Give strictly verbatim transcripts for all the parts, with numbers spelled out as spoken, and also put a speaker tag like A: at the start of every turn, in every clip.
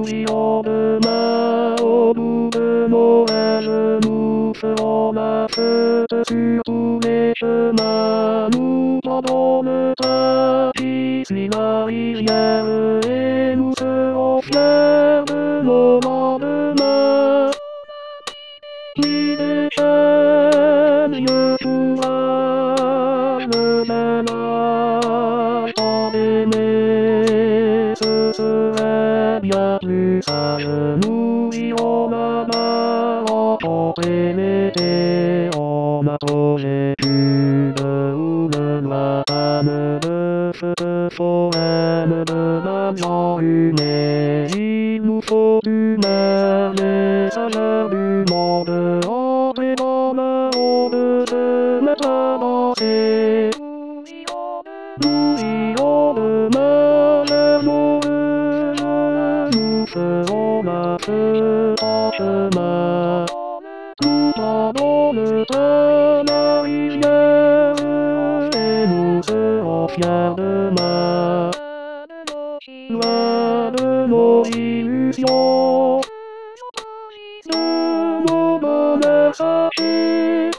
A: y en demain au bout de Noël, nous ferons la fête sur tous les chemins. Nous prendrons le tapis sur la rivière et nous serons fiers de nos lendemains. Qui déchaîne pourra le bel âge tant d'aimer, ce serait bien plus sage. Nous irons là-bas rencontrer l'été en un projet cube où le noir panne de feux foraines de l'argent humé. Il nous faut unir les sageurs du monde, entrer dans le monde, se mettre à danser. Nous irons demain vers nos rues, nous ferons la fête en chemin. Nous prendrons le train, la rivière, et nous serons fiers demain. Loin de nos illusions, de nos bonheurs sachés,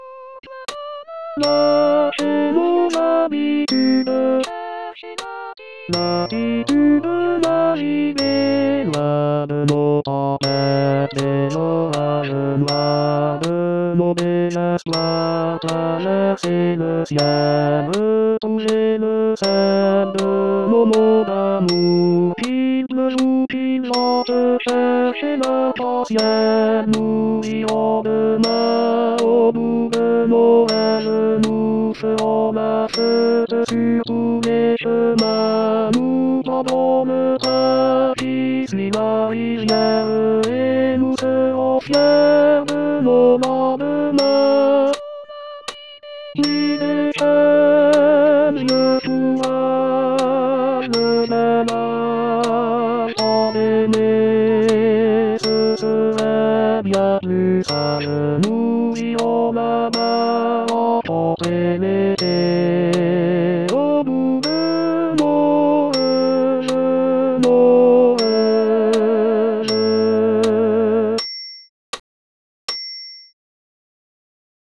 A: lâcher nos habitudes, l'attitude d'arriver, loin de nos tempêtes, des orages noirs, de nos désespoirs, traverser le ciel, retrouver le sel de nos mots d'amour. Qu'il pleut ou qu'il vente, chercher l'arc-en-ciel. Nous irons demain au bout de Noël, nous ferons la fête sur tous les chemins. Nous prendrons le tapis sur la rivière et nous serons fiers de nos lendemains. Qui déchaîne pourra le bel âge tant d'aimer, ce serait bien plus sage. Nous irons là-bas rencontrer l'été.